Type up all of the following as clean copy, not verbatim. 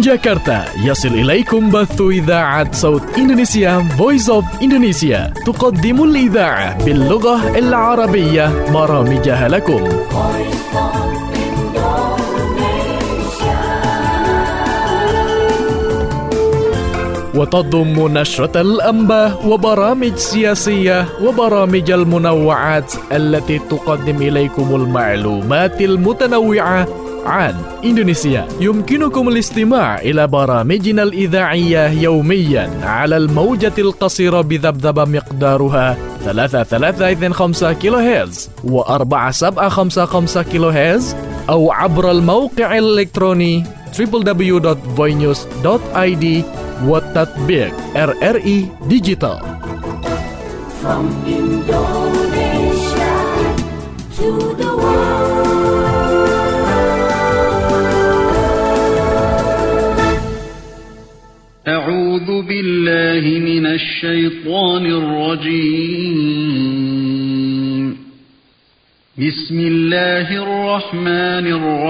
جاكرتا يصل إليكم بث إذاعة صوت إندونيسيا Voice of Indonesia تقدم الإذاعة باللغة العربية برامجها لكم. وتضم نشرة الأنباء وبرامج سياسية وبرامج المنوعات التي تقدم إليكم المعلومات المتنوعة عن إندونيسيا. يمكنكم الاستماع إلى برامجنا الإذاعية يوميا على الموجة القصيرة بذبذبة مقدارها 3325 كيلو هرتز و4755 كيلو هرتز أو عبر الموقع الإلكتروني www.voinews.id والتطبيق RRI Digital. From Indonesia to the world. أعوذ بالله من الشيطان الرجيم. بسم الله الرحمن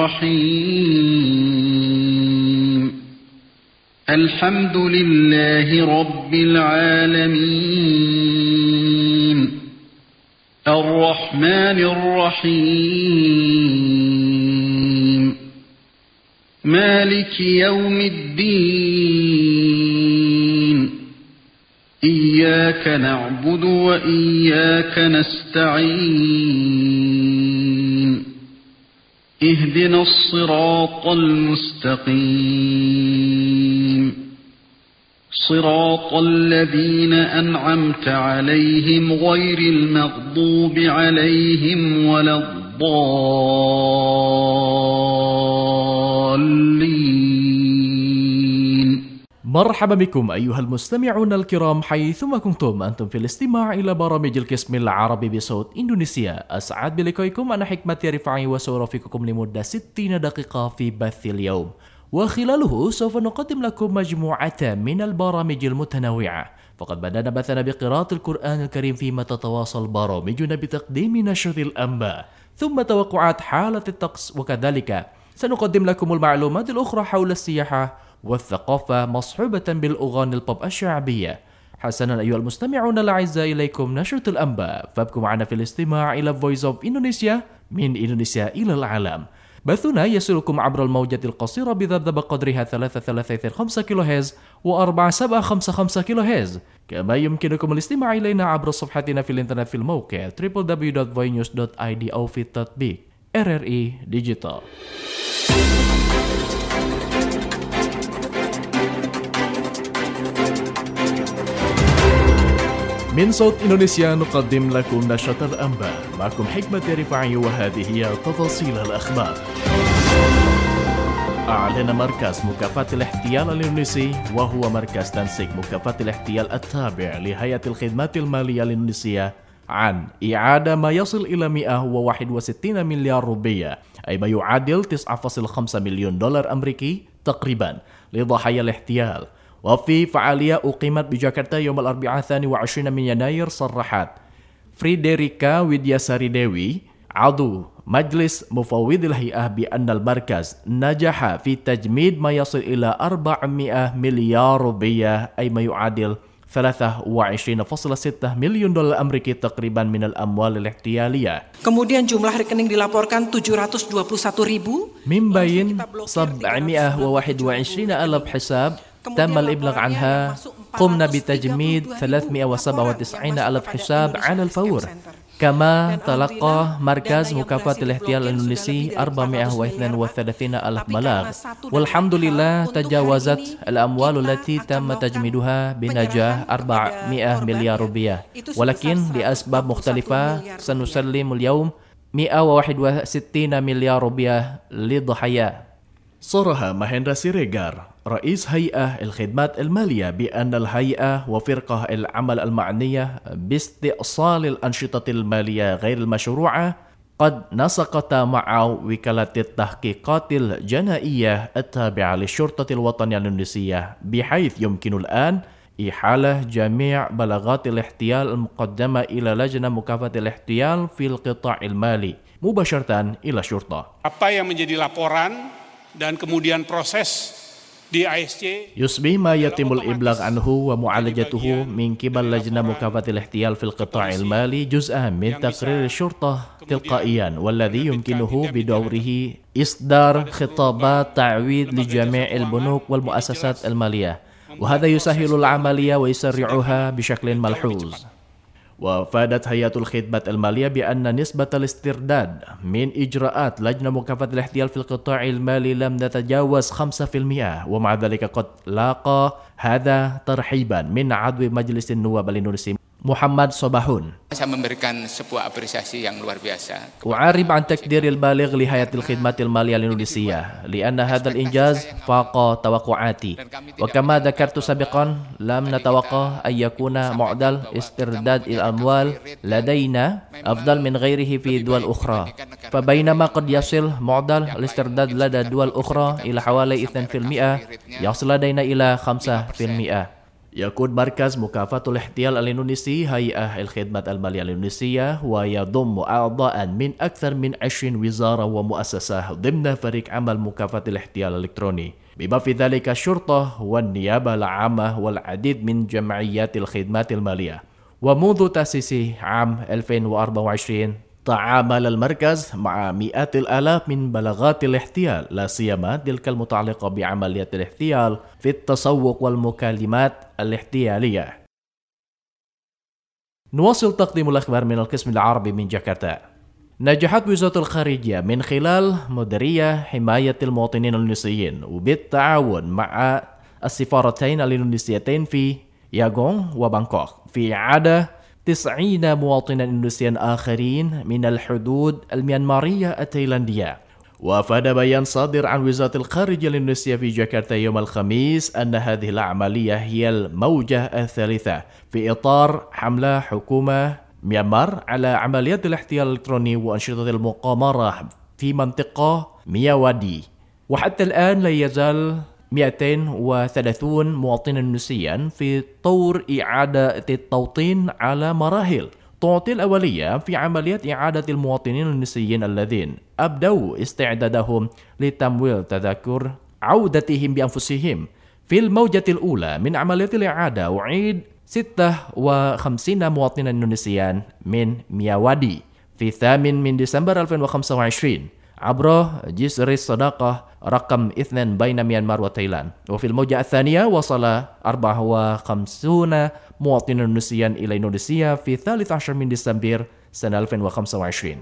الرحيم. الحمد لله رب العالمين. الرحمن الرحيم. مالك يوم الدين. إياك نعبد وإياك نستعين. اهدنا الصراط المستقيم. صراط الذين أنعمت عليهم غير المغضوب عليهم ولا الضالين. مرحبا بكم أيها المستمعون الكرام حيثما كنتم أنتم في الاستماع إلى برامج القسم العربي بصوت إندونيسيا. أسعد بلقائكم أنا حكمتي رفاعي وسأرافقكم لمدة 60 دقيقة في بث اليوم، وخلاله سوف نقدم لكم مجموعة من البرامج المتنوعة. فقد بدأنا بثنا بقراءة القرآن الكريم، فيما تتواصل برامجنا بتقديم نشرة الأنباء ثم توقعات حالة الطقس، وكذلك سنقدم لكم المعلومات الأخرى حول السياحة والثقافة مصحوبة بالأغاني البوب الشعبية. حسنا أيها المستمعون الأعزاء، إليكم نشرة الأنباء، فابقوا معنا في الاستماع إلى Voice of Indonesia من إندونيسيا إلى العالم. بثنا يصلكم عبر الموجة القصيرة بذبذبة قدرها 3325 كيلو هرتز و4755 كيلو هرتز، كما يمكنكم الاستماع إلينا عبر صفحتنا في الإنترنت في الموقع www.voinews.id أو في التطبيق RRI Digital. من صوت إندونيسيا نقدم لكم نشرة الأنباء، معكم حكمة رفاعي، وهذه هي تفاصيل الأخبار. أعلن مركز مكافحة الاحتيال الإندونيسي، وهو مركز تنسيق مكافحة الاحتيال التابع لهيئة الخدمات المالية الإندونيسية، عن إعادة ما يصل إلى 161 مليار روبية، أي ما يعادل 9.5 مليون دولار أمريكي تقريبا، لضحايا الاحتيال. وفي فعالية أقيمت بجاكرتا يوم الأربعاء 22 من يناير، صرحت فريدريكا ويدياساري ديوي عضو مجلس مفوضي الهيئة بأن المركز نجح في تجميد ما يصل إلى 400 مليار روبية، أي ما يعادل 23.6 مليون دولار أمريكي تقريبا من الأموال الاحتيالية. Kemudian jumlah rekening dilaporkan 721.000. من بين 721,000 حساب تم الإبلاغ عنها. قمنا بتجميد 397,000 حساب على الفور. كما تلقى مركز مكافحة الاحتيال الإندونيسي 432,000 بلاغ، والحمد لله تجاوزت الأموال التي تم تجميدها بنجاح 400 مليار روبية، ولكن لأسباب مختلفة سنسلم اليوم 161 مليار روبية للضحايا. صرح مهندرا سيريغار رئيس هيئة الخدمات المالية بأن الهيئة وفرقة العمل المعنية باستئصال الأنشطة المالية غير المشروعة قد نسقتا مع وكالة التحقيقات الجنائية التابعة للشرطة الوطنية الإندونيسية، بحيث يمكن الآن إحالة جميع بلاغات الاحتيال المقدمة إلى لجنة مكافحة الاحتيال في القطاع المالي مباشرة إلى الشرطة. Apa yang menjadi laporan dan kemudian proses di ASC. يشبه ما يتم الإبلاغ عنه ومعالجته من قبل لجنة مكافحة الاحتيال في القطاع المالي جزءا من تقرير الشرطة تلقائيا، والذي يمكنه بدوره إصدار خطابات تعويض لجميع البنوك والمؤسسات المالية، وهذا يسهل العملية ويسرعها بشكل ملحوظ. وافادت هيئة الخدمات المالية بأن نسبة الاسترداد من إجراءات لجنة مكافحة الاحتيال في القطاع المالي لم تتجاوز 5%، ومع ذلك قد لاقى هذا ترحيبا من عضو مجلس النواب الإندونيسي محمد صباحون. Saya memberikan sebuah apresiasi yang luar biasa. أعرب عن تقدير البالغ لهيئة الخدمات المالية الإندونيسية لأن هذا الإنجاز فاق توقعاتي، وكما ذكرت سابقا لم نتوقع أن يكون معدل استرداد الأموال لدينا أفضل من غيره في دول أخرى، فبينما قد يصل معدل الاسترداد لدى دول أخرى إلى حوالي 2%، يصل لدينا إلى 5%. يكون مركز مكافحة الاحتيال الإندونيسي هيئة الخدمات المالية الإندونيسية، ويضم أعضاء من أكثر من 20 وزارة ومؤسسة ضمن فريق عمل مكافحة الاحتيال الإلكتروني، بما في ذلك الشرطة والنيابة العامة والعديد من جمعيات الخدمات المالية. ومنذ تأسيسه عام 2024 تعامل المركز مع مئات الآلاف من بلاغات الاحتيال، لا سيما تلك المتعلقة بعمليات الاحتيال في التسوق والمكالمات الاحتيالية. نواصل تقديم الأخبار من القسم العربي من جاكرتا. نجحت وزارة الخارجية من خلال مديرية حماية المواطنين الإندونيسيين وبالتعاون مع السفارتين الإندونيسيتين في ياغون وبانكوك في إعادة 90 مواطنا إندونيسيا آخرين من الحدود الميانمارية التايلاندية. وأفاد بيان صادر عن وزارة الخارجية الإندونيسية في جاكرتا يوم الخميس أن هذه العملية هي الموجة الثالثة في إطار حملة حكومة ميانمار على عمليات الاحتيال الإلكتروني وأنشطة المقامرة في منطقة مياوادي، وحتى الآن لا يزال 230 مواطنا إندونيسيا في طور إعادة التوطين على مراحل. تعطي الأولية في عمليات إعادة المواطنين الإندونيسيين الذين أبدوا استعدادهم لتمويل تذكر عودتهم بأنفسهم. في الموجة الأولى من عمليات الإعادة أعيد 56 مواطنا إندونيسيا من مياوادي في 8 من ديسمبر 2025 عبر جسر الصداقة رقم 2 بين ميانمار وتايلاند. وفي الموجة الثانية وصل 54 مواطنا إندونيسيا إلى إندونيسيا في 13 من ديسمبر سنة 2025.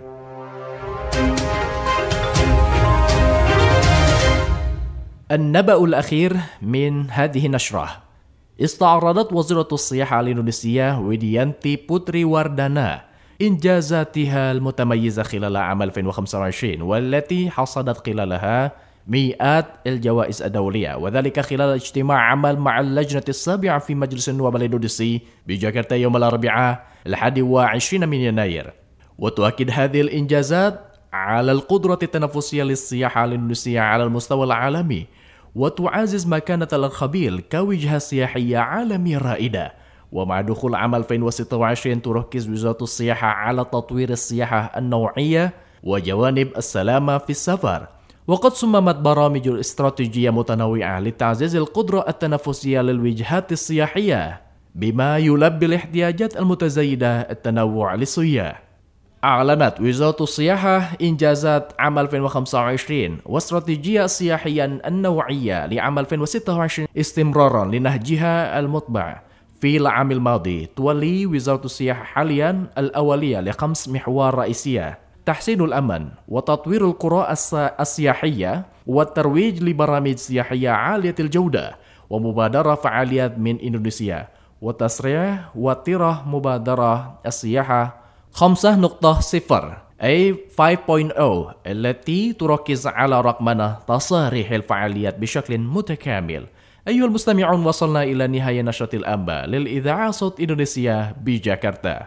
النبأ الأخير من هذه النشرة: استعرضت وزيرة السياحة الإندونيسية ويديانتي بوتري واردانا إنجازاتها المتميزة خلال عام 2025، والتي حصدت خلالها مئات الجوائز الدولية، وذلك خلال اجتماع عمل مع اللجنة السابعة في مجلس النواب الإندونيسي بجاكرتا يوم الأربعاء 21 من يناير. وتؤكد هذه الإنجازات على القدرة التنافسية للسياحة الإندونيسية على المستوى العالمي، وتعزز مكانة الأرخبيل كوجهة سياحية عالمية رائدة. ومع دخول عام 2026 تركز وزارة السياحة على تطوير السياحة النوعية وجوانب السلامة في السفر، وقد صممت برامج استراتيجية متنوعة لتعزيز القدرة التنافسية للوجهات السياحية بما يلبي الاحتياجات المتزايدة التنوع للسياح. أعلنت وزارة السياحة إنجازات عام 2025 واستراتيجية سياحية النوعية لعام 2026 استمرارا لنهجها المطبع في العام الماضي. تولي وزارة السياحة حاليا الأولية ل5 محور رئيسية: تحسين الأمن، وتطوير القرى السياحية، والترويج لبرامج سياحية عالية الجودة، ومبادرة فعاليات من إندونيسيا، وتسريع وتيرة مبادرة السياحة 5.0 أي 5.0 التي تركز على رقمنة تصاريح الفعاليات بشكل متكامل. أيها المستمعون، وصلنا إلى نهاية نشرة الأنباء للإذاعة صوت إندونيسيا بجاكرتا.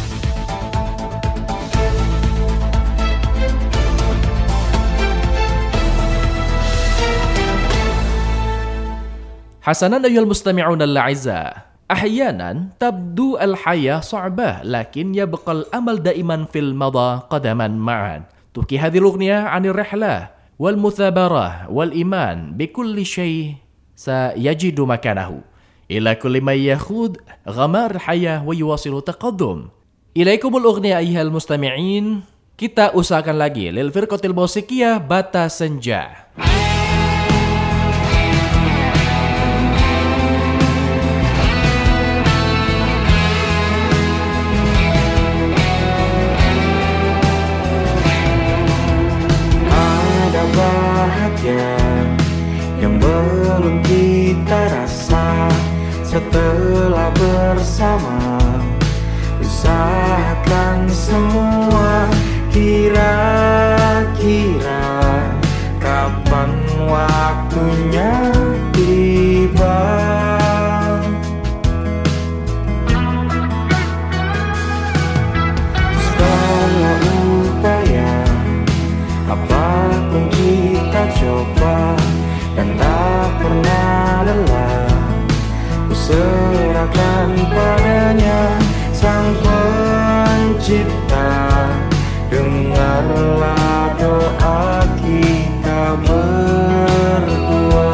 حسنا أيها المستمعون الأعزاء، أحيانا تبدو الحياة صعبة، لكن يبقى الأمل دائما في المضى قدما معا. تحكي هذه الأغنية عن الرحلة والمثابرة والإيمان بكل شيء سيجد مكانه. إلى كل من يخوض غمار الحياة ويواصل تقدم. إليكم الأغنية أيها المستمعين. Kita usahakan lagi lil firqatil musikiyah Bata Senja. Ada bahagia yang belum kita rasa setelah bersama. Usahakan semua. Kira-kira kapan waktunya tiba? Segala upaya apapun kita coba dan tak pernah lelah. Ku serahkan padanya Sang Pencipta. Dengarlah doa kita berdua.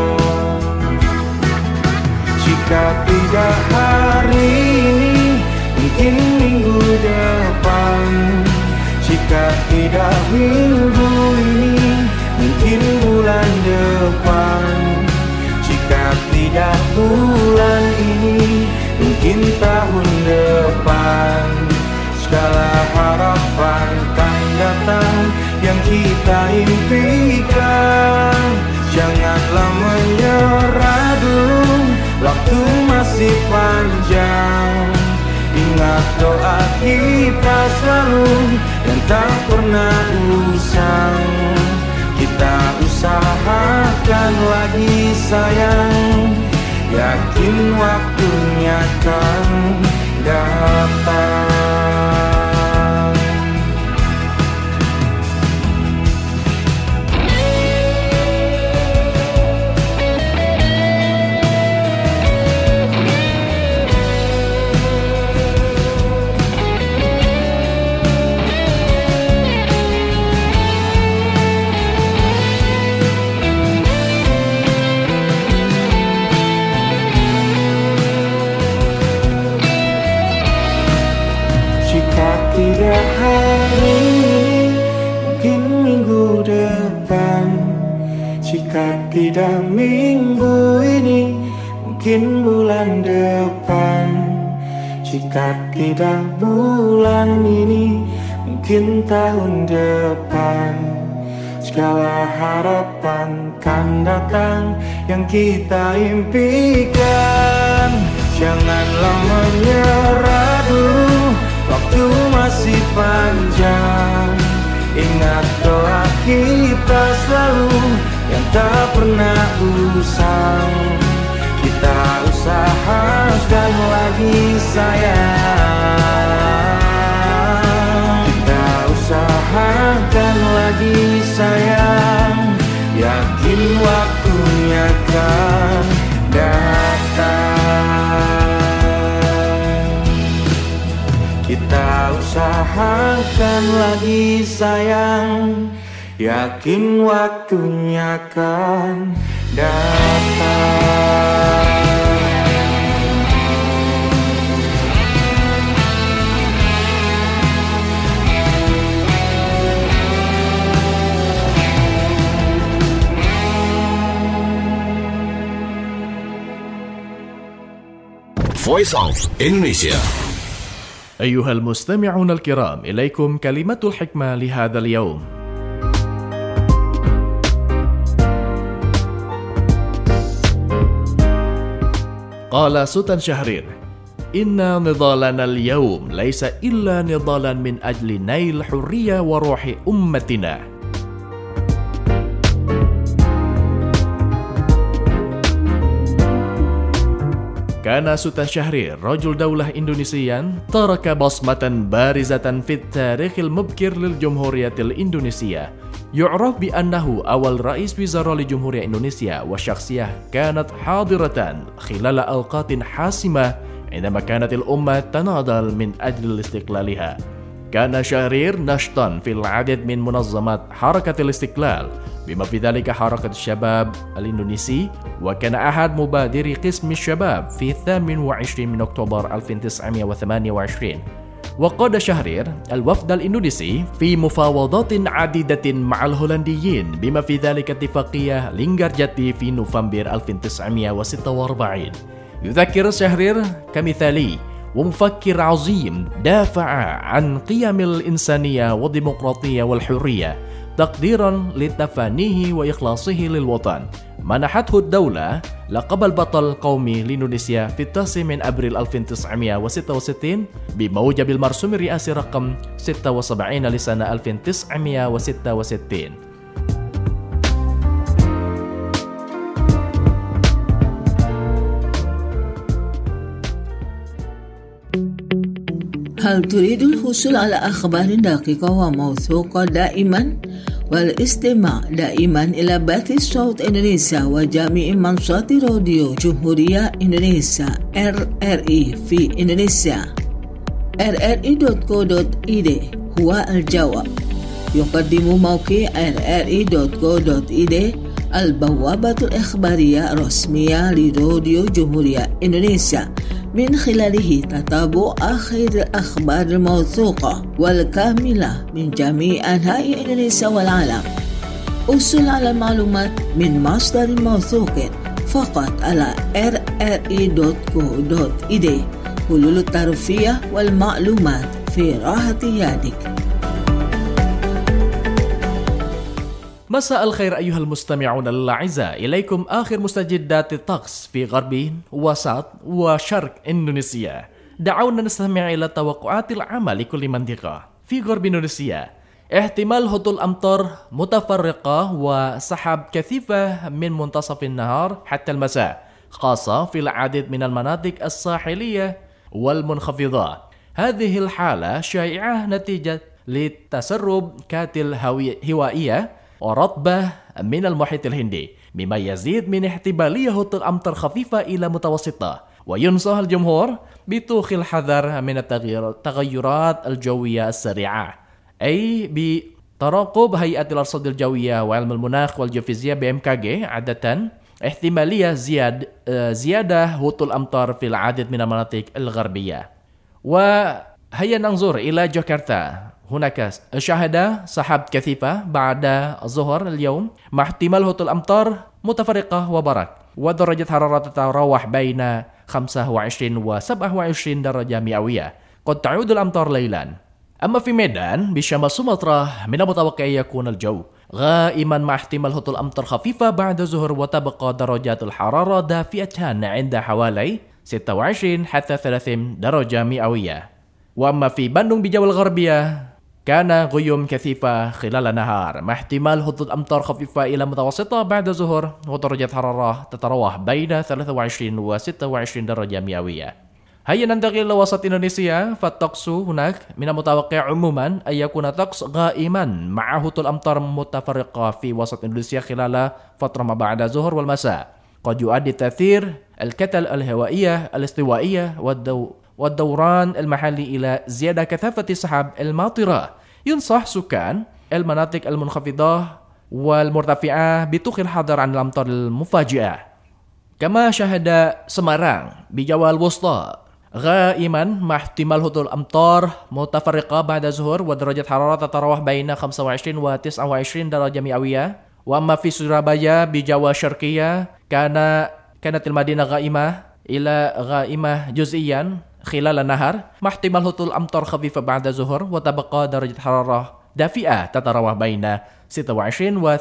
Jika tidak hari ini, mungkin minggu depan. Jika tidak minggu ini, mungkin bulan depan. Jika tidak bulan ini, mungkin tahun depan. Segala harapan kan datang yang kita impikan. Janganlah menyerah dulu, waktu masih panjang. Ingat doa kita selalu dan tak pernah usang. Kita usahakan lagi sayang, yakin waktunya kan datang. Tidak hari ini, mungkin minggu depan. Jika tidak minggu ini, mungkin bulan depan. Jika tidak bulan ini, mungkin tahun depan. Segala harapan kan datang yang kita impikan. Janganlah menyerah dulu, waktu masih panjang. Ingat doa kita selalu yang tak pernah usang. Kita usahakan lagi sayang. Kita usahakan lagi sayang, yakin waktunya kan datang. Kita usahakan lagi sayang, yakin waktunya kan datang. Voice of Indonesia. أيها المستمعون الكرام، إليكم كلمة الحكمة لهذا اليوم. قال سلطان شهرير: إن نضالنا اليوم ليس إلا نضالا من أجل نيل حرية وروح أمتنا. كان سلطان شهرير رجل دولة إندونيسيا ترك بصمة بارزة في التاريخ المبكر للجمهورية الإندونيسية. يعرف بأنه أول رئيس وزراء لجمهورية إندونيسيا، وشخصية كانت حاضرة خلال أوقات حاسمة عندما كانت الأمة تناضل من أجل استقلالها. كان شهرير نشطا في العديد من منظمات حركة الاستقلال، بما في ذلك حركة الشباب الإندونيسي، وكان أحد مبادري قسم الشباب في 28 من أكتوبر 1928. وقاد شهرير الوفد الإندونيسي في مفاوضات عديدة مع الهولنديين، بما في ذلك اتفاقية لينغارجاتي في نوفمبر 1946. يذكر شهرير كمثالي ومفكر عظيم دافع عن قيم الإنسانية والديمقراطية والحرية تقديرا لتفانيه وإخلاصه للوطن. منحته الدولة لقب البطل القومي لإندونيسيا في 9 من أبريل 1966 بموجب المرسوم الرئاسي رقم 76 لسنة 1966. هل تريد الحصول على أخبار دقيقة وموثوقة دائما؟ والاستماع دائما إلى بث صوت إندونيسيا وجميع منصات راديو جمهورية إندونيسيا RRI في إندونيسيا. rri.co.id هو الجواب. يقدم موقع rri.co.id البوابة الإخبارية الرسمية لراديو جمهورية إندونيسيا، من خلاله تتابع آخر الأخبار الموثوقة والكاملة من جميع أنحاء إندونيسيا والعالم. أحصل على المعلومات من مصدر موثوق فقط على rri.co.id. حلول الترفيه والمعلومات في راحة يدك. مساء الخير أيها المستمعون الأعزاء، إليكم آخر مستجدات الطقس في غرب وسط وشرق إندونيسيا. دعونا نستمع إلى التوقعات العامة لكل منطقة. في غرب إندونيسيا احتمال هطول أمطار متفرقة وسحاب كثيفة من منتصف النهار حتى المساء، خاصة في العديد من المناطق الساحلية والمنخفضة. هذه الحالة شائعة نتيجة لتسرب كتل هوائية ورطبة من المحيط الهندي، مما يزيد من احتمالية هطول أمطار خفيفة إلى متوسطة. وينصح الجمهور باتخاذ الحذر من التغيرات الجوية السريعة، أي بتراقب هيئة الأرصاد الجوية وعلم المناخ والجيوفيزياء BMKG. عادة احتمالية زيادة هطول أمطار في العديد من المناطق الغربية. وهيا ننظر إلى جاكرتا. هناك شهادة سحاب كثيفة بعد الظهر اليوم مع احتمال هطول أمطار متفرقة وبرق، ودرجة حرارة تتراوح بين 25 و 27 درجة مئوية. قد تعود الأمطار ليلا. أما في ميدان بشمال سومطرة من المتوقع يكون الجو غائما مع احتمال هطول أمطار خفيفة بعد الظهر، وتبقى درجات الحرارة دافئة عند حوالي 26 حتى 30 درجة مئوية. وأما في باندung بجبل الغربية كان غيوم كثيفة خلال النهار مع احتمال هطول أمطار خفيفة إلى متوسطة بعد الظهر، ودرجة حرارة تتراوح بين 23 و 26 درجة مئوية. هيا ننتقل إلى وسط إندونيسيا. فالطقس هناك من المتوقع عموما أن يكون طقس غائما مع هطول أمطار متفرقة في وسط إندونيسيا خلال فترة ما بعد الظهر والمساء. قد يؤدي تأثير الكتل الهوائية الاستوائية والدوران المحلي إلى زيادة كثافة السحاب الماطرة. ينصح سكان المناطق المنخفضة والمرتفعة باتخاذ الحذر عن الأمطار المفاجئة. كما شهد سمارang بجوا الوسطى غائما مع احتمال هطول أمطار متفرقة بعد الظهر، ودرجة حرارة تتراوح بين 25 و 29 درجة مئوية. وأما في سورابaya بجوا الشرقية كانت المدينة غائمة إلى غائمة جزئيا خلال النهار مع احتمال هطول أمطار خفيفة بعد الظهر، وتبقى درجة حرارة دافئة تتراوح بين 26 و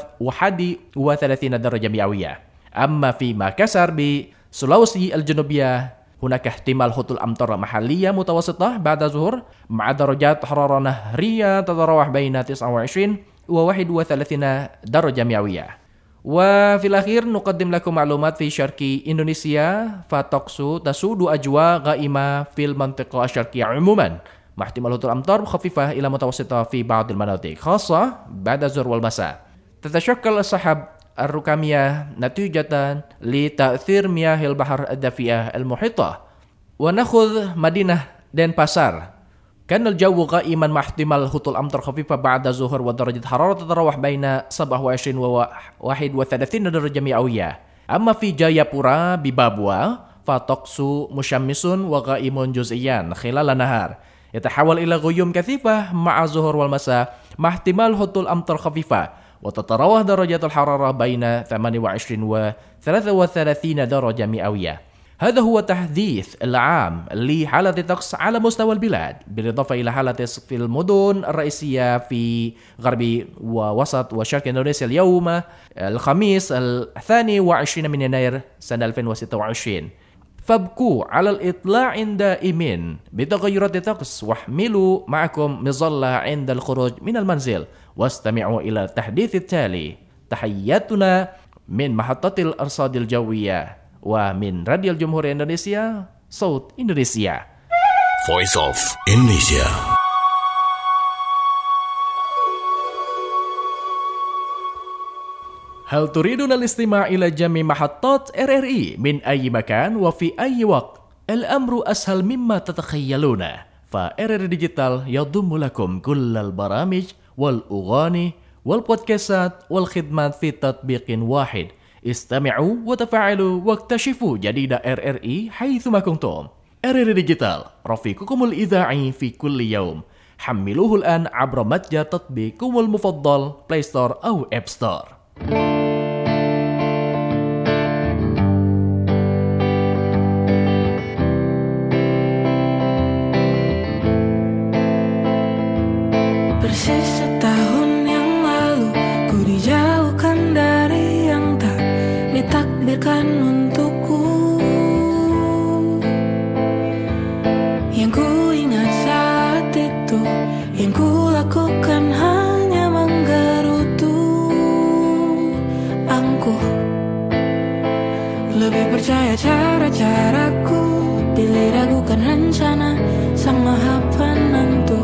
31 درجة مئوية. أما في مakassar بسلوسي الجنوبية هناك احتمال هطول أمطار محلية متوسطة بعد الظهر مع درجات حرارة نهرية تتراوح بين 29 و 31 درجة مئوية. وفي الأخير نقدم لكم معلومات في شرق إندونيسيا. فالطقس تسود أجواء غائمة في المنطقة الشرقية عموما مع احتمال هطول أمطار خفيفة إلى متوسطة في بعض المناطق، خاصة بعد الظهر والمساء. تتشكل السحاب الركامية نتيجة لتأثير مياه البحر الدافئة المحيطة. ونأخذ مدينة دنpasar. كان الجو غائما مع احتمال هطول أمطار خفيفة بعد الظهر ودرجة حرارة تتراوح بين 27 و 31 درجة مئوية. أما في جايابورا ببابوا فطقس مشمس وغائم جزئيا خلال النهار يتحول إلى غيوم كثيفة مع الظهر والمساء مع احتمال هطول أمطار خفيفة وتتراوح درجة الحرارة بين 28 و 33 درجة مئوية. هذا هو تحديث العام لحالة الطقس على مستوى البلاد، بالإضافة إلى حالة في المدن الرئيسية في غرب ووسط وشرق إندونيسيا اليوم الخميس 22 من يناير سنة 2026. فابقوا على الإطلاع دائما بتغيرات الطقس واحملوا معكم مظلة عند الخروج من المنزل واستمعوا إلى التحديث التالي. تحياتنا من محطة الأرصاد الجوية ومن راديو الجمهورية Indonesia, صوت إندونيسيا. Voice of Indonesia. هل تريدون الاستماع إلى جميع محطات RRI من أي مكان وفي أي وقت؟ الأمر أسهل مما تتخيلون، فRRI ديجيتال يضم لكم كل البرامج والأغاني والبودكاستات والخدمات في تطبيق واحد. استمعوا وتفاعلوا واكتشفوا جديد RRI حيثما كنتم. RRI ديجيتال رفيقكم الإذاعي في كل يوم. حملوه الآن عبر متجر تطبيقكم المفضل بلاي ستور أو أب ستور. Persis setahun yang lalu ku dijauhkan dari yang tak ditakdirkan untukku. Yang ku ingat saat itu, yang ku lakukan hanya menggerutu angkuh. Lebih percaya cara-caraku, pilih ragukan rencana Sang Maha Penentu.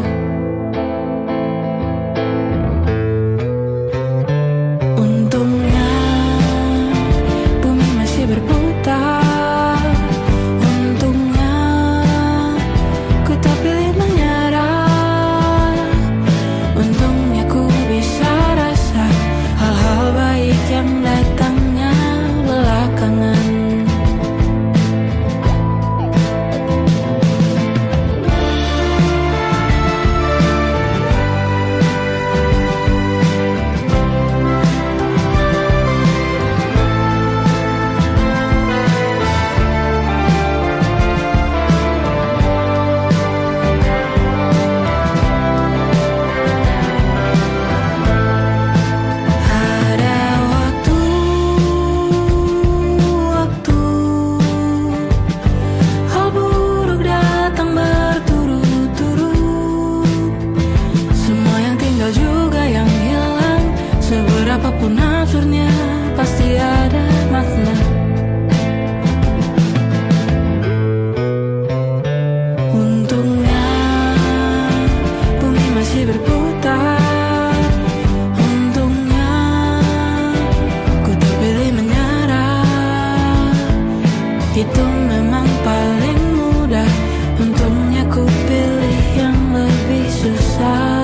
Apapun aturnya pasti ada makna. Untungnya bumi masih berputar. Untungnya ku terpilih menyerah. Itu memang paling mudah. Untungnya ku pilih yang lebih susah.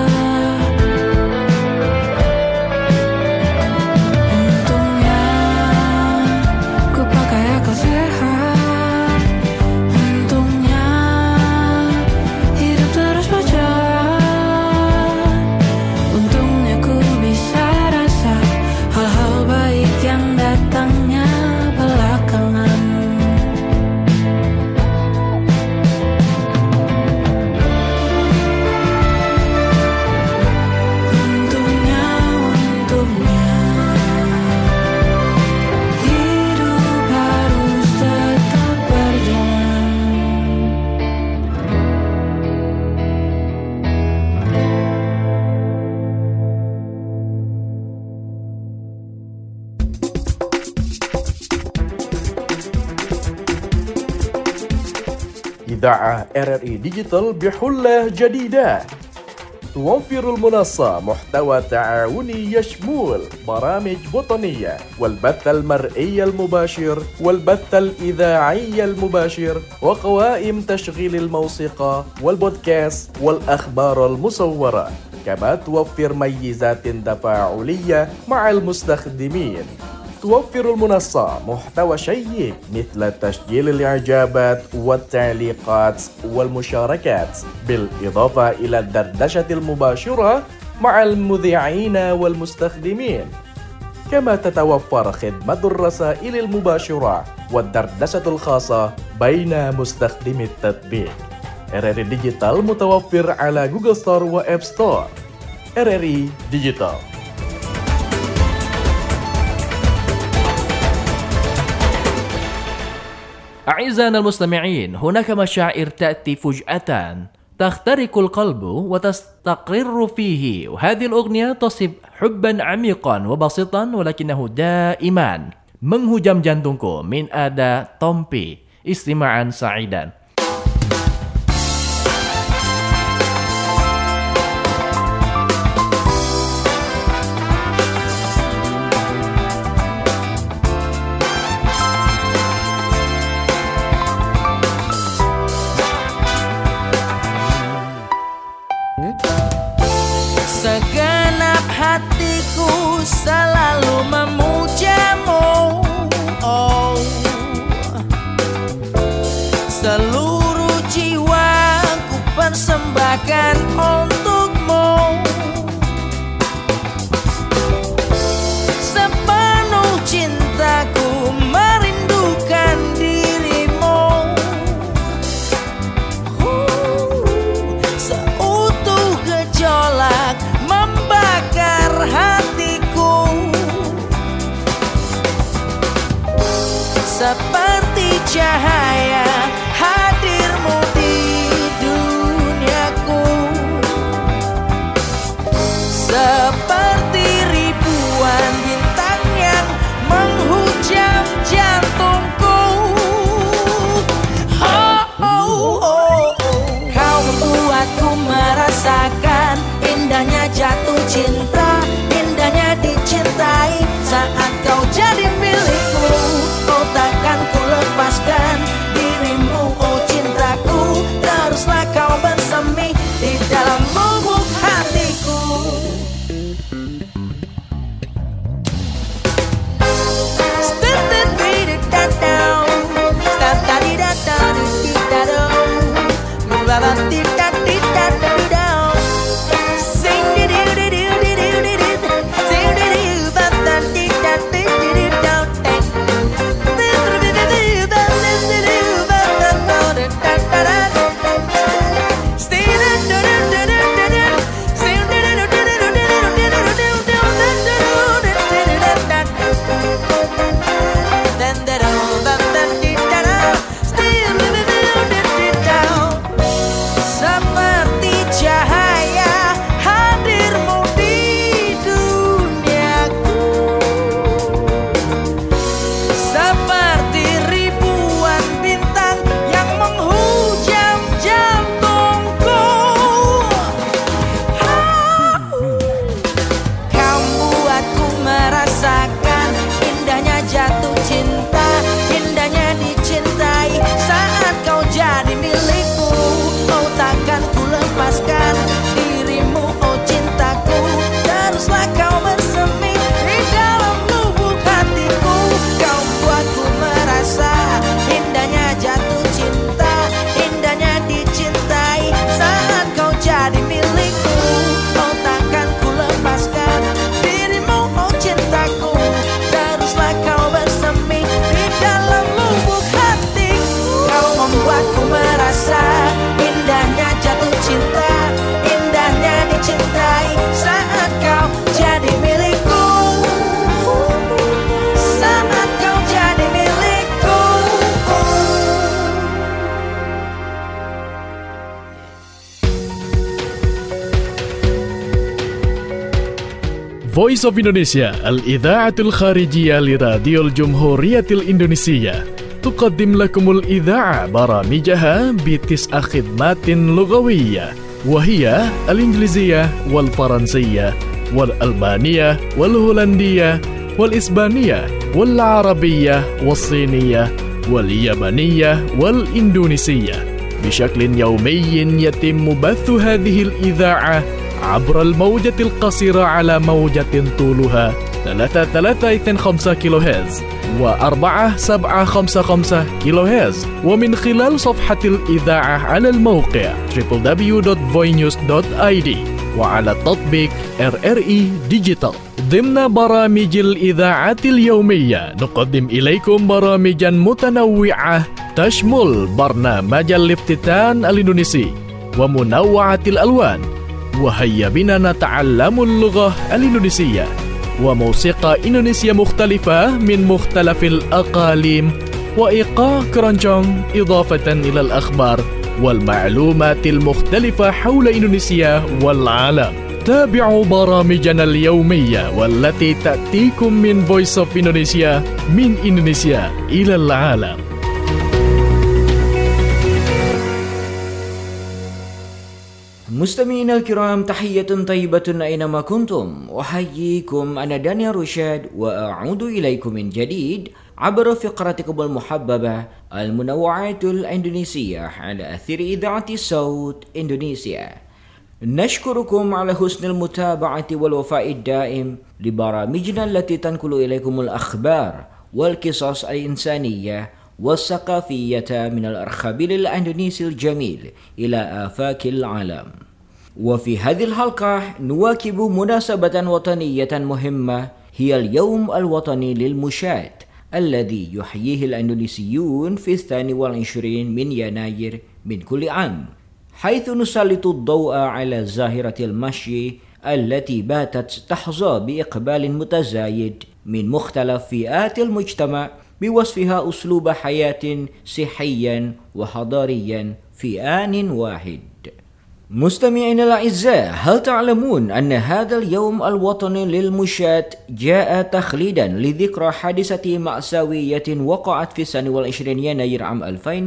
إذاعة RRI ديجيتال بحلة جديدة. توفر المنصة محتوى تعاوني يشمل برامج وطنية والبث المرئي المباشر والبث الإذاعي المباشر وقوائم تشغيل الموسيقى والبودكاست والأخبار المصورة، كما توفر ميزات تفاعلية مع المستخدمين. توفر المنصة محتوى شيق مثل تسجيل الإعجابات والتعليقات والمشاركات، بالإضافة إلى الدردشة المباشرة مع المذيعين والمستخدمين. كما تتوفر خدمة الرسائل المباشرة والدردشة الخاصة بين مستخدمي التطبيق. RRI Digital متوفر على جوجل ستور وآب ستور. RRI Digital. أعزائنا المستمعين، هناك مشاعر تأتي فجأة تخترق القلب وتستقر فيه، وهذه الأغنية تصف حبا عميقا وبسيطا ولكنه دائما menghujam jantungku من Ada Tompi. استماعا سعيدا. Segenap hatiku selalu memujamu, oh. Seluruh jiwaku persembahkan untukmu. Sepenuh cintaku merindukan dirimu. Seutuh gejolak membakar hatiku, seperti cahaya hadirmu di duniaku, seperti ribuan bintang yang menghujam jantungku. Oh, oh, oh, oh. Kau membuatku merasakan indahnya jatuh cinta, indahnya dicintai. Saat kau jadi milikku, oh takkan ku lepaskan dirimu, oh cintaku. Teruslah kau bersemi di dalam lubuk hatiku. Seperti cahaya hadirmu di duniaku, seperti ribuan bintang yang menghujam jantungku. Kau buatku merasakan indahnya jatuh cinta, indahnya dicintai. Saat kau jadi milikku, oh takkan ku lepaskan dirimu, oh cintaku. Teruslah kau bersemi di dalam lubuk hatiku. Kau buatku merasa indahnya jatuh cinta, indahnya dicintai. Saat kau jadi milikku, oh takkan ku lepaskan dirimu, oh cintaku. Teruslah kau bersemi di dalam lubuk hatiku. Kau membuatku merasa indahnya jatuh cinta, indahnya dicintai. Saat kau jadi milikku, saat kau jadi milikku. Voice of Indonesia, الإذاعة الخارجية لراديو الجمهورية الإندونيسية، تقدم لكم الإذاعة برامجها بتسع خدمات لغوية. وهي الإنجليزية والفرنسية والألبانية والهولندية والإسبانية والعربية والصينية واليابانية والإندونيسية. بشكل يومي يتم بث هذه الإذاعة عبر الموجة القصيرة على موجة طولها 3325 كيلو هرتز و4755 كيلو هرتز، ومن خلال صفحة الإذاعة على الموقع www.voinews.id وعلى التطبيق RRI ديجيتال. ضمن برامج الإذاعة اليومية نقدم إليكم برامجا متنوعة تشمل برنامج الافتتان الإندونيسي ومنوعة الألوان، وهيا بنا نتعلم اللغة الإندونيسية، وموسيقى إندونيسية مختلفة من مختلف الأقاليم، وإيقاع كرونجونج، إضافة إلى الأخبار والمعلومات المختلفة حول إندونيسيا والعالم. تابعوا برامجنا اليومية والتي تأتيكم من Voice of Indonesia، من إندونيسيا إلى العالم. مستمعينا الكرام، تحية طيبة أينما كنتم، أحييكم أنا دانيال رشاد وأعود إليكم من جديد عبر فقرتكم المحببة المنوعات الإندونيسية على أثير إذاعة صوت إندونيسيا. نشكركم على حسن المتابعة والوفاء الدائم لبرامجنا التي تنقل إليكم الأخبار والقصص الإنسانية والثقافية من الأرخبيل الإندونيسي الجميل إلى آفاق العالم. وفي هذه الحلقة نواكب مناسبة وطنية مهمة، هي اليوم الوطني للمشاة الذي يحييه الإندونيسيون في 22 من يناير من كل عام، حيث نسلط الضوء على ظاهرة المشي التي باتت تحظى بإقبال متزايد من مختلف فئات المجتمع بوصفها أسلوب حياة صحيا وحضاريا في آن واحد. مستمعينا الأعزاء، هل تعلمون أن هذا اليوم الوطني للمشاة جاء تخليدا لذكرى حادثة مأساوية وقعت في 22 يناير عام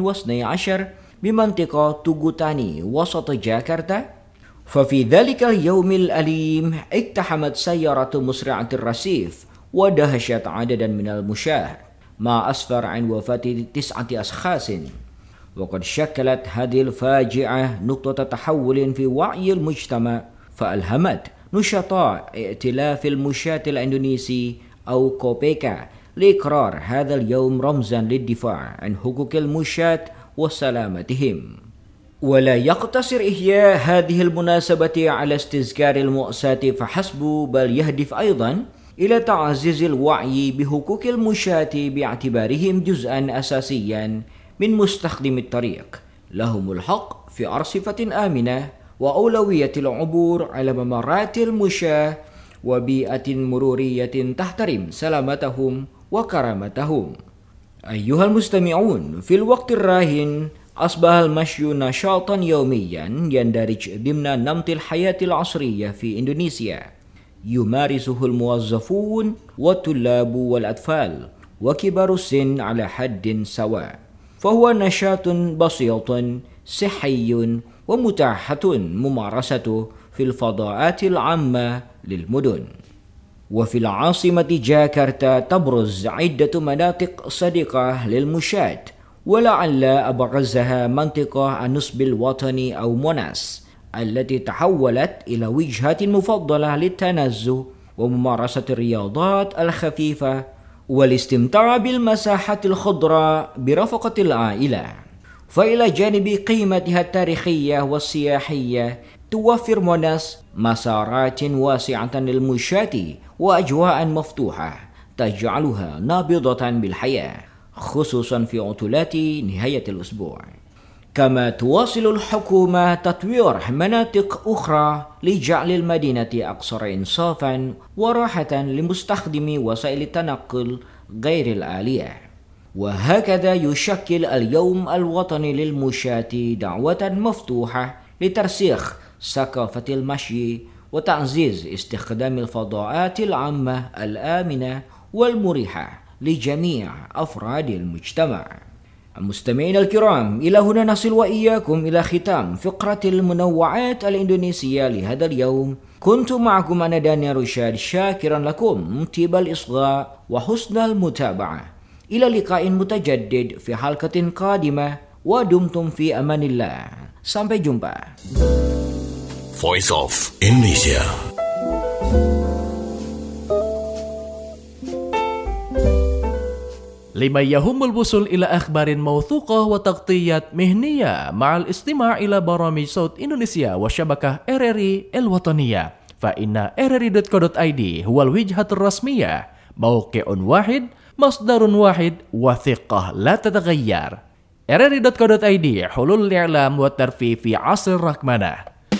2012 بمنطقة توغوتاني وسط جاكرتا؟ ففي ذلك اليوم الأليم اقتحمت سيارة مسرعة الرصيف ودهشت عددا من المشاة، ما أسفر عن وفاة 9 أشخاص. وقد شكلت هذه الفاجعة نقطة تحول في وعي المجتمع، فألهمت نشطاء ائتلاف المشاة الإندونيسي أو كوبيكا لإقرار هذا اليوم رمزا للدفاع عن حقوق المشاة وسلامتهم. ولا يقتصر إحياء هذه المناسبة على استذكار المؤساة فحسب، بل يهدف أيضا إلى تعزيز الوعي بحقوق المشاة باعتبارهم جزءا أساسيا من مستخدم الطريق، لهم الحق في أرصفة آمنة وأولوية العبور على ممرات المشاة وبيئة مرورية تحترم سلامتهم وكرامتهم. أيها المستمعون، في الوقت الراهن أصبح المشي نشاطا يوميا يندرج ضمن نمط الحياة العصرية في إندونيسيا، يمارسه الموظفون والطلاب والأطفال وكبار السن على حد سواء، فهو نشاط بسيط صحي ومتاحة ممارسته في الفضاءات العامة للمدن. وفي العاصمة جاكرتا تبرز عدة مناطق صديقة للمشاة، ولعل أبرزها منطقة النصب الوطني أو موناس، التي تحولت إلى وجهة مفضلة للتنزه وممارسة الرياضات الخفيفة والاستمتاع بالمساحات الخضراء برفقة العائلة. فإلى جانب قيمتها التاريخية والسياحية، توفر موناس مسارات واسعة للمشاة وأجواء مفتوحة تجعلها نابضة بالحياة، خصوصا في عطلات نهاية الأسبوع. كما تواصل الحكومة تطوير مناطق أخرى لجعل المدينة أكثر إنصافا وراحة لمستخدمي وسائل التنقل غير الآلية. وهكذا يشكل اليوم الوطني للمشاة دعوة مفتوحة لترسيخ ثقافة المشي وتعزيز استخدام الفضاءات العامة الآمنة والمريحة لجميع أفراد المجتمع. مستمعينا الكرام، إلى هنا نصل وإياكم إلى ختام فقرة المنوعات الإندونيسية لهذا اليوم. كنت معكم أنا دانيال رشاد، شاكرا لكم طيب الإصغاء وحسن المتابعة. إلى لقاء متجدد في حلقة قادمة، ودمتم في أمان الله. Sampai jumpa. Voice of Indonesia. لما يهم الوصول إلى أخبار موثوقة وتغطيات مهنية مع الاستماع إلى برامج صوت إندونيسيا وشبكة RRI الوطنية، فإن rri.co.id هو الوجهة الرسمية، موقع واحد، مصدر واحد، وثقة لا تتغير. rri.co.id حلول الإعلام والترفيه في عصر الرقمنة.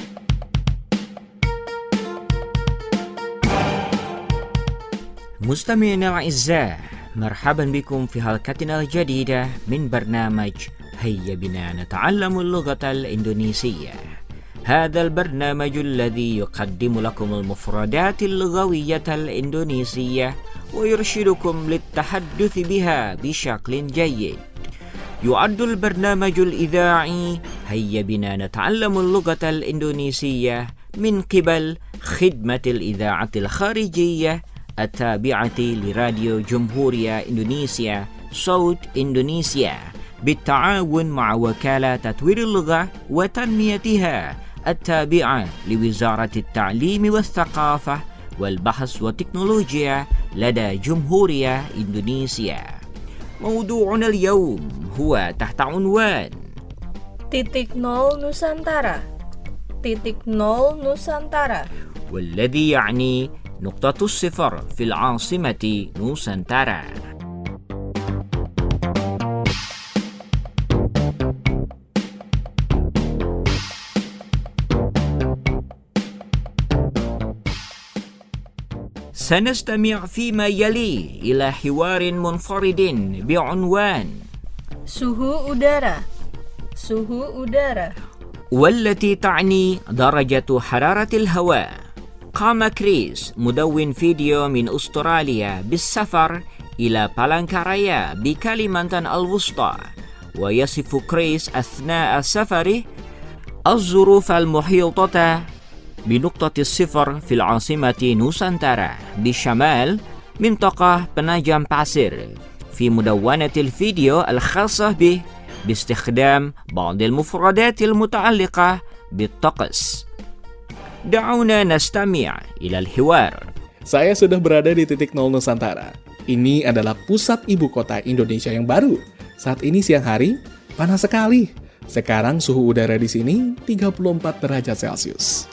مستمعينا الأعزاء، مرحبا بكم في حلقتنا الجديدة من برنامج هيا بنا نتعلم اللغة الإندونيسية. هذا البرنامج الذي يقدم لكم المفردات اللغوية الإندونيسية ويرشدكم للتحدث بها بشكل جيد. يعد البرنامج الإذاعي هيا بنا نتعلم اللغة الإندونيسية من قبل خدمة الإذاعة الخارجية التابعة لراديو جمهورية إندونيسيا صوت إندونيسيا، بالتعاون مع وكالة تطوير اللغة وتنميتها التابعة لوزارة التعليم والثقافة والبحث والتكنولوجيا لدى جمهورية إندونيسيا. موضوعنا اليوم هو تحت عنوان Titik Nol Nusantara. Titik Nol Nusantara. والذي يعني نقطة الصفر في العاصمة نوسانتارا. سنستمع فيما يلي إلى حوار منفرد بعنوان Suhu udara. Suhu udara. والتي تعني درجة حرارة الهواء. قام كريس مدون فيديو من أستراليا بالسفر إلى بالانكارايا بكاليمانتان الوسطى، ويصف كريس أثناء سفره الظروف المحيطة بنقطة الصفر في العاصمة نوسانتارا بشمال منطقة بناجم باسير في مدونة الفيديو الخاصة به باستخدام بعض المفردات المتعلقة بالطقس. دعونا نستمع إلى الحوار. Saya sudah berada di titik nol Nusantara. Ini adalah pusat ibu kota Indonesia yang baru. Saat ini siang hari, panas sekali. Sekarang suhu udara di sini 34 derajat Celcius.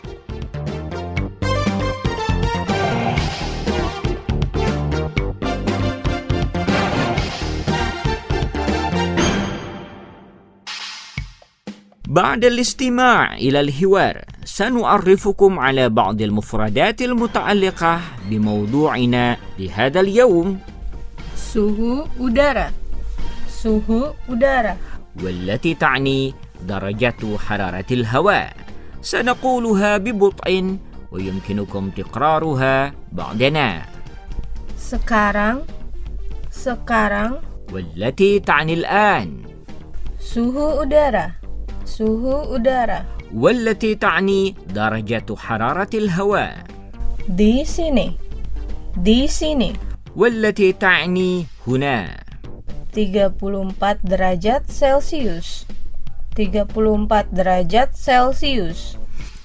بعد الاستماع إلى الحوار سنعرفكم على بعض المفردات المتعلقة بموضوعنا لهذا اليوم. Suhu udara. Suhu udara. والتي تعني درجة حرارة الهواء. سنقولها ببطء ويمكنكم تكرارها بعدنا. Sekarang. Sekarang. والتي تعني الآن. Suhu udara. Suhu udara. والتي تعني درجة حرارة الهواء. Di sini. Di sini. والتي تعني هنا. 34 derajat Celcius. 34 derajat Celcius.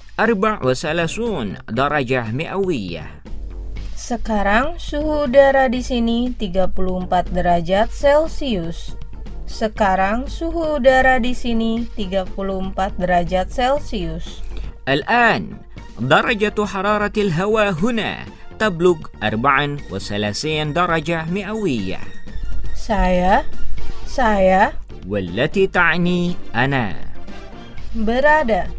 34 درجة مئوية. Sekarang suhu udara di sini 34 derajat Celcius. Sekarang suhu udara di sini 34 derajat Celcius. الآن درجة حرارة الهواء هنا تبلغ 34 درجة مئوية. Saya. والتي تعني أنا. Berada.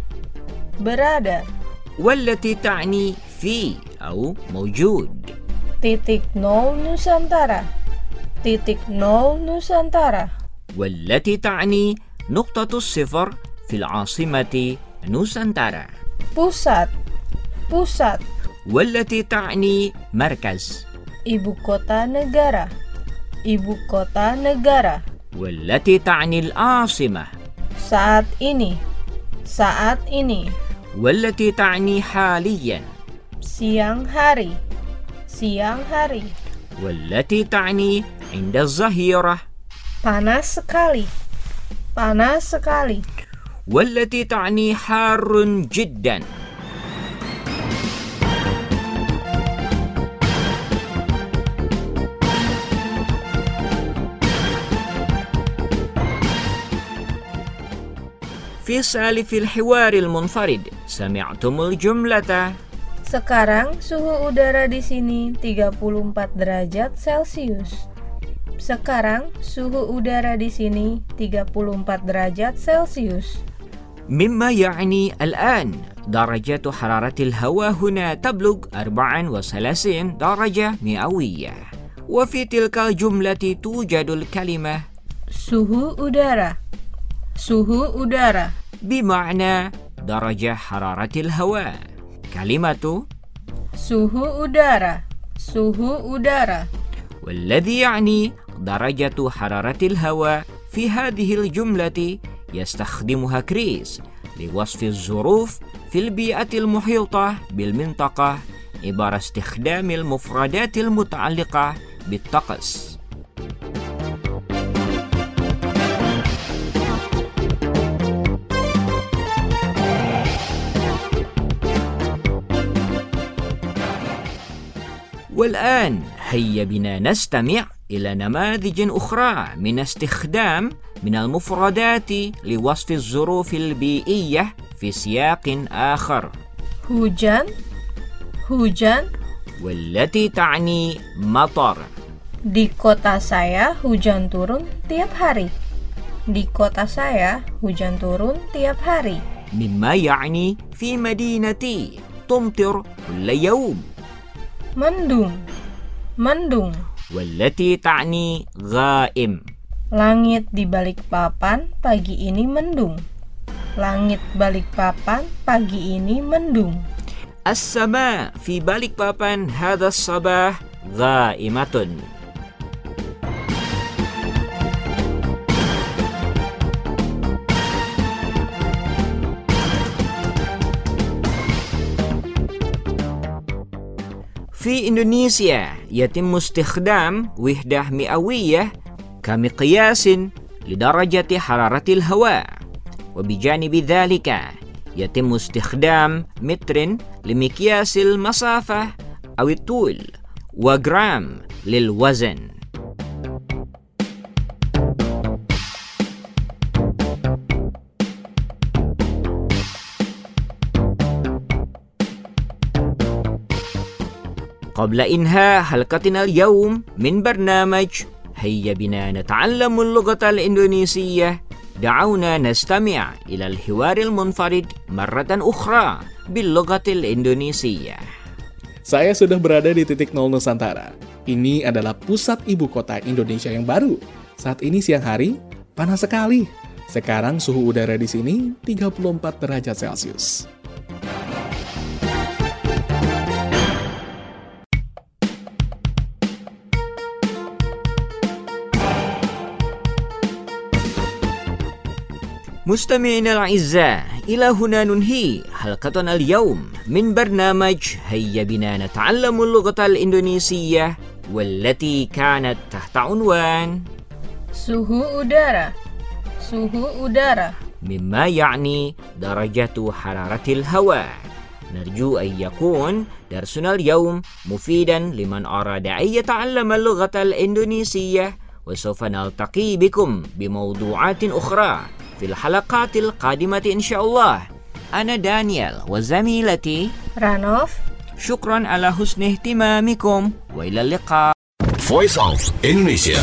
والتي تعني في أو موجود. Titik nol Nusantara. Titik nol Nusantara. والتي تعني نقطة الصفر في العاصمة نوسانتارا. Pusat. والتي تعني مركز. Ibu kota negara. والتي تعني العاصمة. Saat ini. Saat ini. والتي تعني حاليا. Siang hari. Siang hari. والتي تعني عند الظهيرة. Panas sekali. Panas sekali. والتي تعني حار جدا. في سالف الحوار المنفرد سمعتم الجملة. Sekarang suhu udara di sini 34 derajat Celcius. Sekarang suhu udara di sini 34 derajat Celcius. مما يعني الآن درجة حرارة الهواء هنا تبلغ 34 درجة مئوية. وفي تلك الجملة توجد الكلمة suhu udara. Suhu udara. بمعنى درجة حرارة الهواء. كلمة suhu udara. Suhu udara. والذي يعني درجة حرارة الهواء في هذه الجملة يستخدمها كريس لوصف الظروف في البيئة المحيطة بالمنطقة عبر استخدام المفردات المتعلقة بالطقس. والآن هيا بنا نستمع إلى نماذج أخرى من استخدام من المفردات لوصف الظروف البيئية في سياق آخر. Hujan. Hujan. والتي تعني مطر. Di kota saya hujan turun tiap hari. Di kota saya hujan turun tiap hari. مما يعني في مدينتي تمطر كل يوم. Mendung. Mendung. والتي تعني غائم. Langit di Balikpapan pagi ini mendung. Langit Balikpapan pagi ini mendung. السماء في Balikpapan هذا الصباح غائمة. في إندونيسيا يتم استخدام وحدة مئوية كمقياس لدرجة حرارة الهواء، وبجانب ذلك يتم استخدام متر لمقياس المسافة أو الطول، وجرام للوزن. قبل إنهاء حلقتنا اليوم من برنامج هيا بنا نتعلم اللغة الإندونيسية، دعونا نستمع إلى الحوار المنفرد مرة أخرى باللغة الإندونيسية. Saya sudah berada di titik nol Nusantara. Ini adalah pusat ibu kota Indonesia yang baru. Saat ini siang hari, panas sekali. Sekarang suhu udara di sini 34 derajat Celcius. مستمعينا الأعزاء، إلى هنا ننهي حلقتنا اليوم من برنامج هيا بنا نتعلم اللغة الإندونيسية، والتي كانت تحت عنوان suhu udara. Suhu udara. مما يعني درجة حرارة الهواء. نرجو أن يكون درسنا اليوم مفيدا لمن أراد أن يتعلم اللغة الإندونيسية، وسوف نلتقي بكم بموضوعات أخرى في الحلقات القادمة إن شاء الله. أنا دانيال وزميلتي Ranof. شكرا على حسن اهتمامكم، وإلى اللقاء. Voice of Indonesia.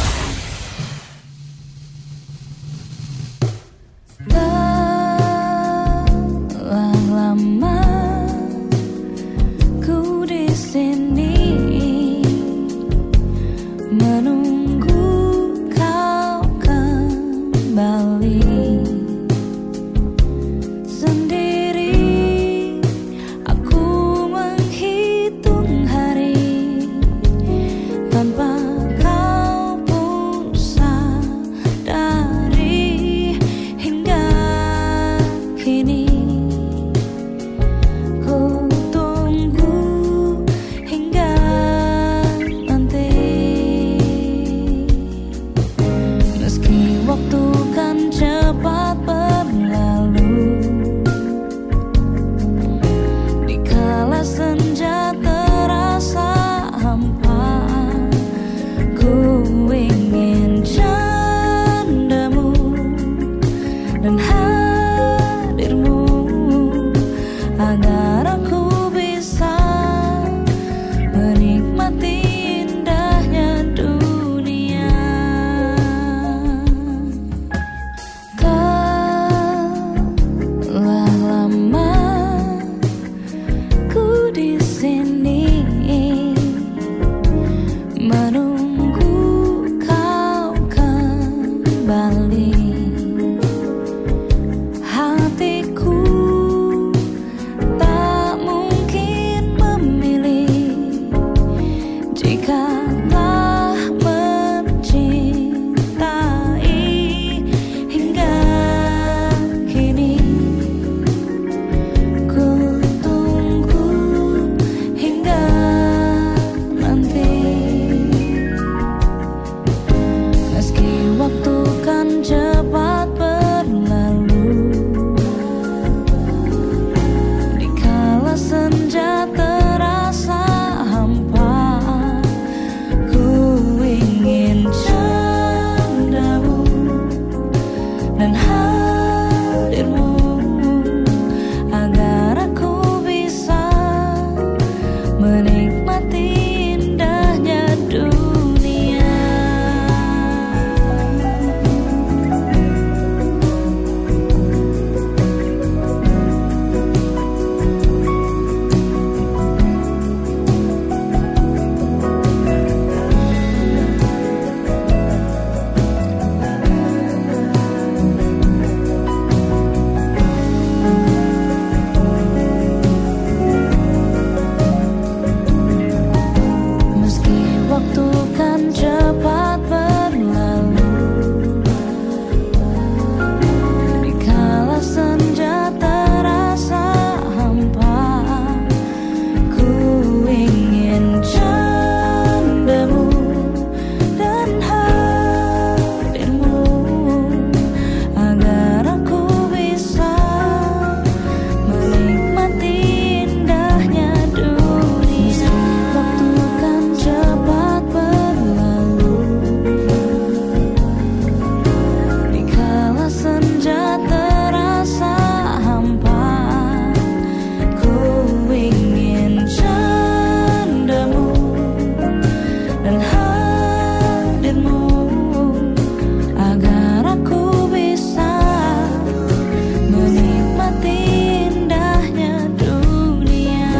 Telah lama ku di sini menunggu kau kembali. Sendiri aku menghitung hari tanpa kau pun agar aku bisa menikmati indahnya dunia. Telah lama ku di sini menunggu kau kembali. Hatiku tak mungkin memilih jika telah mencintai hingga kini. Ku tunggu hingga nanti, meski waktu kan cepat berlalu. Dikala senja terasa hampa, ku ingin candamu dan hadirmu agar aku bisa menikmati indahnya dunia. Meski waktu kan cepat berlalu, dikala senja terasa hampa, ku ingin candamu dan hadirmu agar aku bisa menikmati indahnya dunia. Waktu kan cepat berlalu, dikala senja terasa hampa, ku ingin candamu dan hadirmu agar aku bisa menikmati indahnya dunia.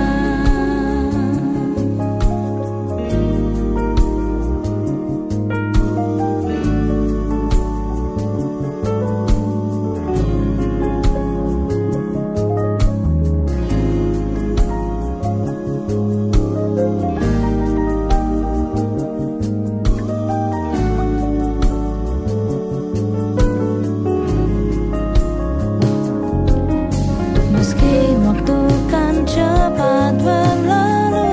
Meski waktu kan cepat berlalu,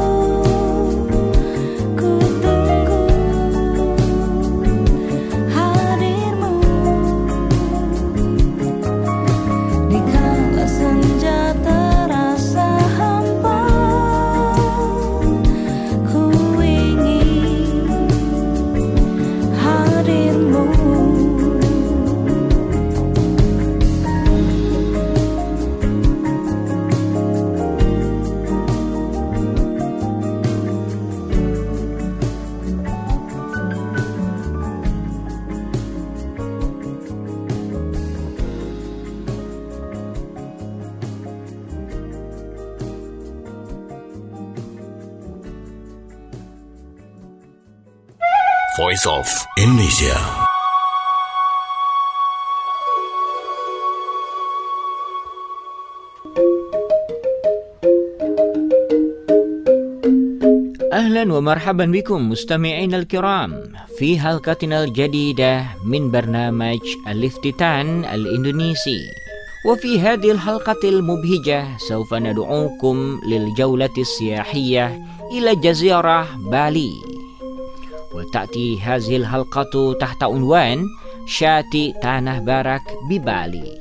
ku tunggu hadirmu dikala senja terasa hampa, ku ingin hadirmu. Voice of Indonesia. أهلا ومرحبا بكم مستمعينا الكرام في حلقتنا الجديدة من برنامج الافتتان الإندونيسي. وفي هذه الحلقة المبهجة سوف ندعوكم للجولة السياحية إلى جزيرة بالي. وتأتي هذه الحلقة تحت عنوان شاطئ Tanah Barak ببالي.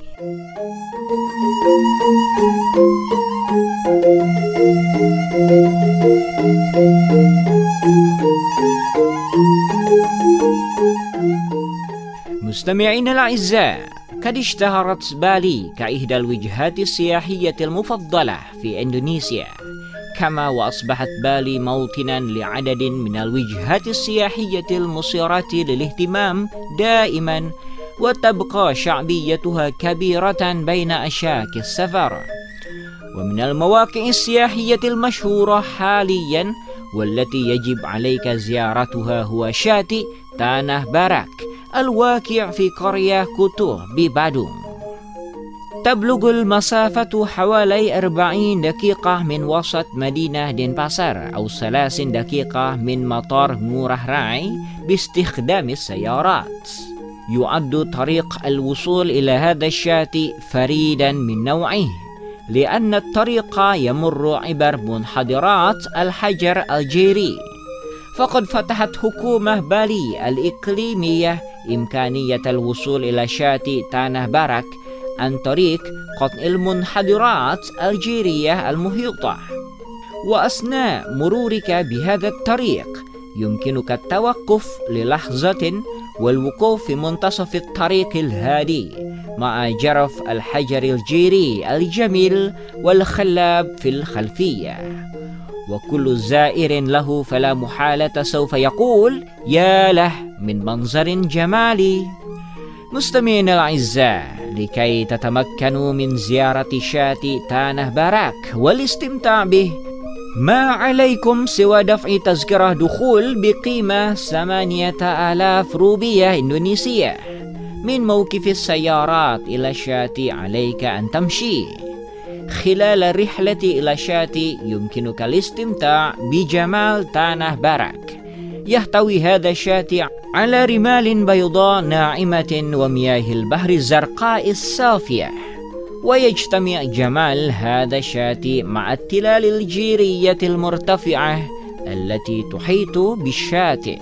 مستمعينا الأعزاء، قد اشتهرت بالي كإحدى الوجهات السياحية المفضلة في إندونيسيا، كما وأصبحت بالي موطنا لعدد من الوجهات السياحية المثيرة للاهتمام دائما، وتبقى شعبيتها كبيرة بين أشاك السفر. ومن المواقع السياحية المشهورة حاليا والتي يجب عليك زيارتها هو شاطئ تانه باراك الواقع في قرية كوتو ببادung. تبلغ المسافة حوالي 40 دقيقة من وسط مدينة دنباسار أو 3 دقيقة من مطار ngurah rai باستخدام السيارات. يعد طريق الوصول إلى هذا الشاطئ فريدا من نوعه، لأن الطريق يمر عبر منحدرات الحجر الجيري. فقد فتحت حكومة بالي الإقليمية إمكانية الوصول إلى شاطئ تانه باراك عن طريق قطع المنحدرات الجيرية المحيطة. وأثناء مرورك بهذا الطريق يمكنك التوقف للحظة والوقوف في منتصف الطريق الهادي مع جرف الحجر الجيري الجميل والخلاب في الخلفية. وكل زائر له فلا محالة سوف يقول يا له من منظر جمالي. مستمعينا الأعزاء، لكي تتمكنوا من زيارة شاطئ تانه باراك والاستمتاع به، ما عليكم سوى دفع تذكرة دخول بقيمة 8,000 روبية إندونيسية. من موقف السيارات إلى الشاطئ عليك أن تمشي. خلال الرحلة إلى الشاطئ يمكنك الاستمتاع بجمال تانه باراك. يحتوي هذا الشاطئ على رمال بيضاء ناعمة ومياه البحر الزرقاء الصافية، ويجتمع جمال هذا الشاطئ مع التلال الجيرية المرتفعة التي تحيط بالشاطئ.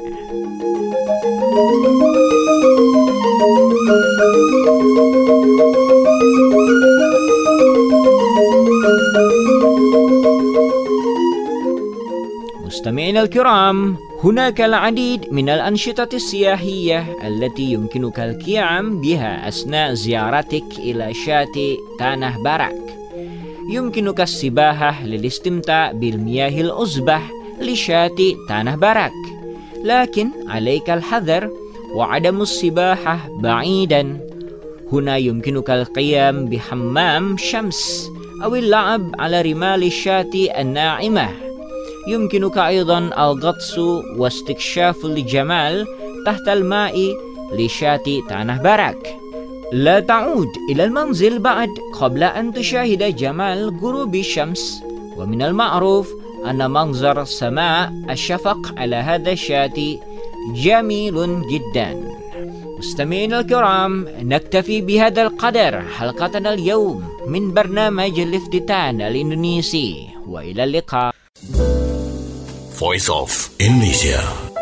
مستمعينا الكرام، هناك العديد من الأنشطة السياحية التي يمكنك القيام بها أثناء زيارتك إلى شاطئ تانه باراك. يمكنك السباحة للاستمتاع بالمياه العذبة لشاطئ تانه باراك، لكن عليك الحذر وعدم السباحة بعيدا. هنا يمكنك القيام بحمام شمس أو اللعب على رمال الشاطئ الناعمة. يمكنك أيضا الغطس واستكشاف الجمال تحت الماء لشاطئ تانه باراك. لا تعود إلى المنزل بعد قبل أن تشاهد جمال غروب الشمس. ومن المعروف أن منظر سماء الشفق على هذا الشاطئ جميل جدا. مستمعينا الكرام، نكتفي بهذا القدر حلقتنا اليوم من برنامج الافتتان الإندونيسي، وإلى اللقاء. Voice of Indonesia.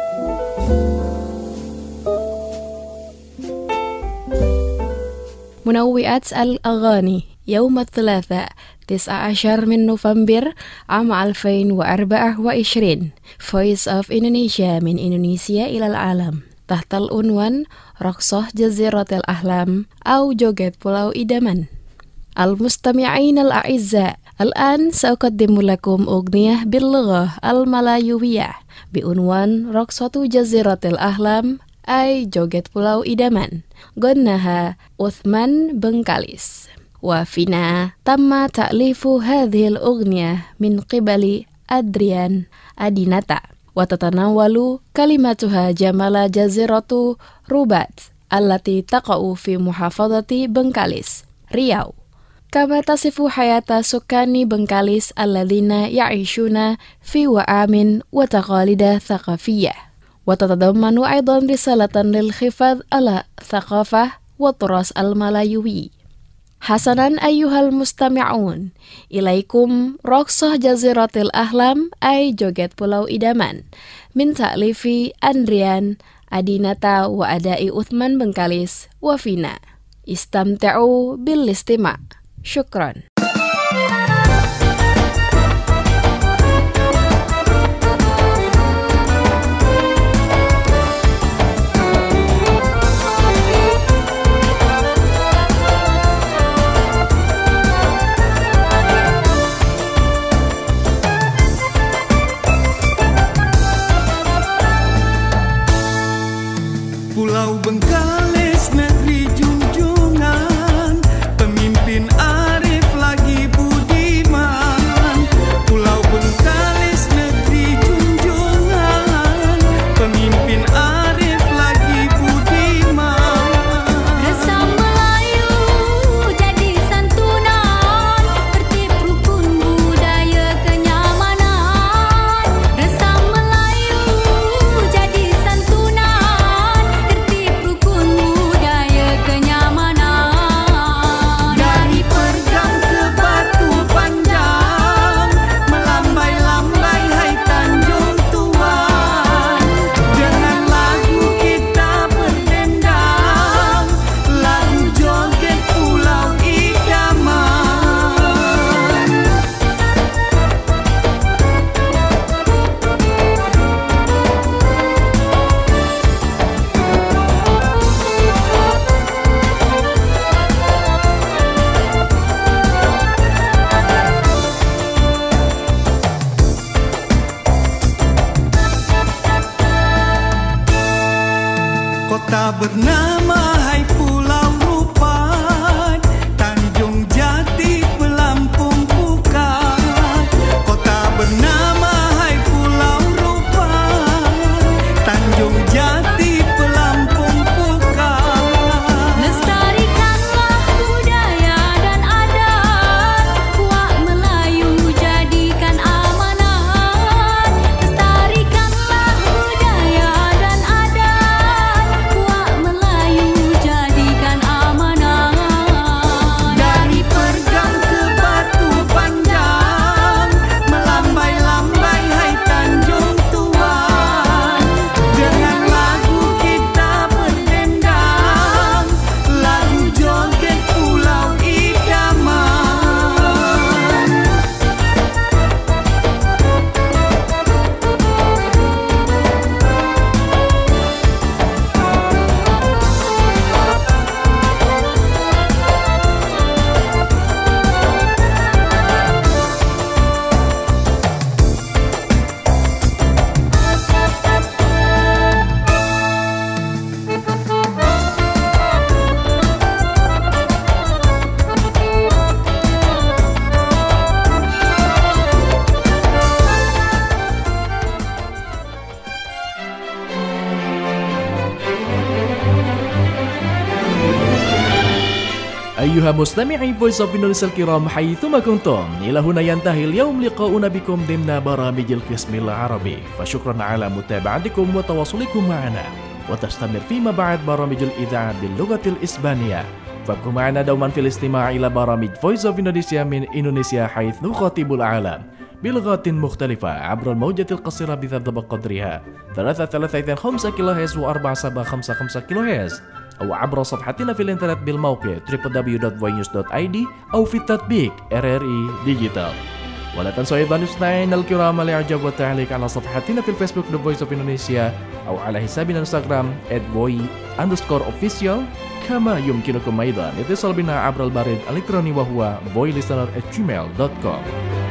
منوئات الأغاني يوم الثلاثاء 19 من نوفمبر عام 2024. Voice of Indonesia من إندونيسيا إلى العالم تحت العنوان رقصة جزيرة الأحلام أو joget pulau idaman. المستمعين الأعزاء، الآن سأقدم لكم أغنية باللغة الملايوية بعنوان رقصة جزيرة الأحلام أي joget pulau idaman. غناها عثمان بنكاليس. وفينا تم تأليف هذه الأغنية من قبل أدريان أديناتا، وتتناول كلماتها جمال جزيرة روبات التي تقع في محافظة بنكاليس رياو، كما تصف حياة سكان بنكاليس الذين يعيشون في وئام وتقاليد ثقافية، وتتضمن أيضا رسالة للحفاظ على الثقافة والتراث الملايوي. حسنا أيها المستمعون، إليكم رقصة جزيرة الأحلام أي joget pulau idaman من تأليف أندريان أديناتا وأداء عثمان بنكاليس وفينا. استمتعوا بالاستماع. شكرا. bernama hai Pulau Rupan, Tanjung Jati Pelampung Pukat. Kota bernama hai Pulau Rupan, Tanjung Jati Pelampung Pukat. Lestarikanlah budaya dan adat, Puak Melayu jadikan amanat. Lestarikanlah budaya dan adat, Puak Melayu jadikan amanat. Dari Pergam ke Batu Panjang, melambai-lambai hai Tanjung Tuan. Dengan lagu kita berdendang, lagu joget Pulau Idaman. أيها مستمعي Voice of Indonesia الكرام حيثما كنتم، إلى هنا ينتهي اليوم لقاؤنا بكم ضمن برامج القسم العربي، فشكرا على متابعتكم وتواصلكم معنا، وتستمر فيما بعد برامج الإذاعة باللغة الإسبانية. فابقوا معنا دوما في الاستماع إلى برامج Voice of Indonesia من إندونيسيا حيث نخاطب العالم بلغات مختلفة عبر الموجة القصيرة بترتبط قدرها 335 كيلوهرتز و4755 كيلوهرتز، أو عبر صفحتنا في الإنترنت بالموقع www.voinews.id أو في التطبيق RRI ديجيتال. ولا تنسوا أيضا مستمعينا الكرام الإعجاب والتعليق على صفحتنا في الفيسبوك The Voice of Indonesia أو على حسابنا الانستغرام @voi_official. كما يمكنكم أيضا الاتصال بنا عبر البريد الإلكتروني وهو voilistener@gmail.com.